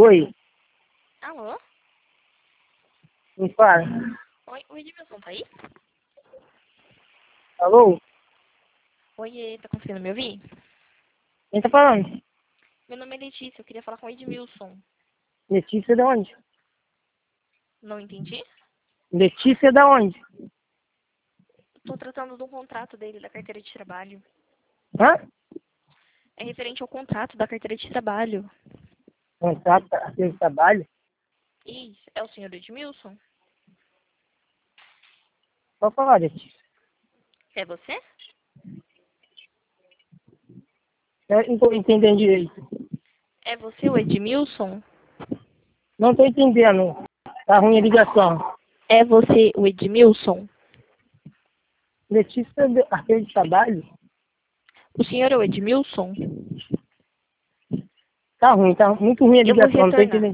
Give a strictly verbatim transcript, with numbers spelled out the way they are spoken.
Oi, Alô? me fala. Oi, o Edmilson tá aí? Alô? Oi, tá conseguindo me ouvir? Quem tá falando? Meu nome é Letícia, eu queria falar com o Edmilson. Letícia da onde? Não entendi? Letícia da onde? Tô tratando de um contrato dele, da carteira de trabalho. Hã? É referente ao contrato da carteira de trabalho. Contrato de trabalho? Isso, é o senhor Edmilson? Pode falar, Letícia. É você? Eu não tô entendendo direito. É você o Edmilson? Não tô entendendo. Tá ruim a ligação. É você o Edmilson? Letícia da carteira de trabalho? O senhor é o Edmilson? Tá ruim, tá muito ruim a Eu vou ligação, não tô retornar. entendendo.